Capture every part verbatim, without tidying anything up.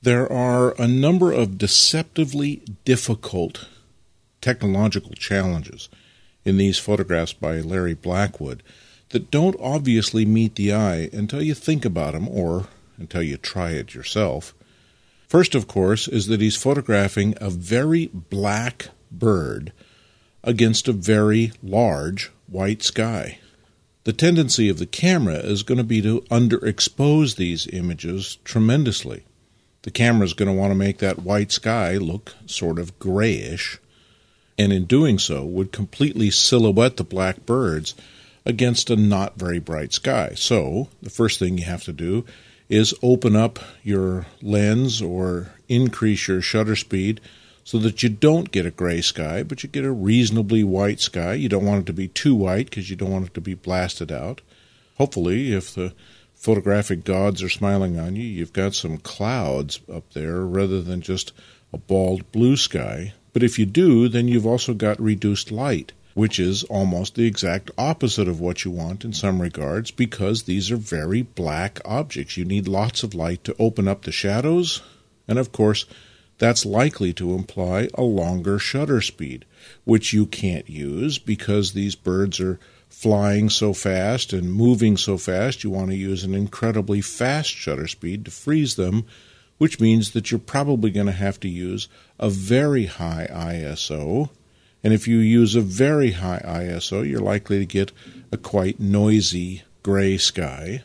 There are a number of deceptively difficult technological challenges in these photographs by Larry Blackwood that don't obviously meet the eye until you think about them or until you try it yourself. First, of course, is that he's photographing a very black bird against a very large white sky. The tendency of the camera is going to be to underexpose these images tremendously. The camera is going to want to make that white sky look sort of grayish, and in doing so would completely silhouette the black birds against a not very bright sky. So the first thing you have to do is open up your lens or increase your shutter speed so that you don't get a gray sky, but you get a reasonably white sky. You don't want it to be too white because you don't want it to be blasted out. Hopefully, if the photographic gods are smiling on you, you've got some clouds up there rather than just a bald blue sky. But if you do, then you've also got reduced light, which is almost the exact opposite of what you want in some regards, because these are very black objects. You need lots of light to open up the shadows, and of course, that's likely to imply a longer shutter speed, which you can't use because these birds are flying so fast and moving so fast. You want to use an incredibly fast shutter speed to freeze them, which means that you're probably going to have to use a very high I S O. And if you use a very high I S O, you're likely to get a quite noisy gray sky.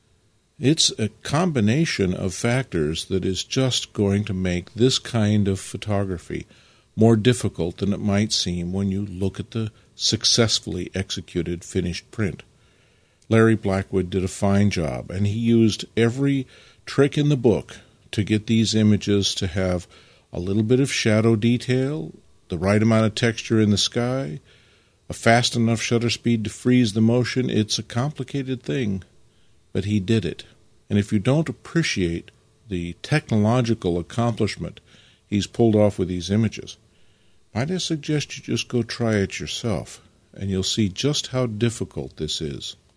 It's a combination of factors that is just going to make this kind of photography more difficult than it might seem when you look at the successfully executed finished print. Larry Blackwood did a fine job, and he used every trick in the book to get these images to have a little bit of shadow detail, the right amount of texture in the sky, a fast enough shutter speed to freeze the motion. It's a complicated thing, but he did it. And if you don't appreciate the technological accomplishment he's pulled off with these images, might I suggest you just go try it yourself, and you'll see just how difficult this is.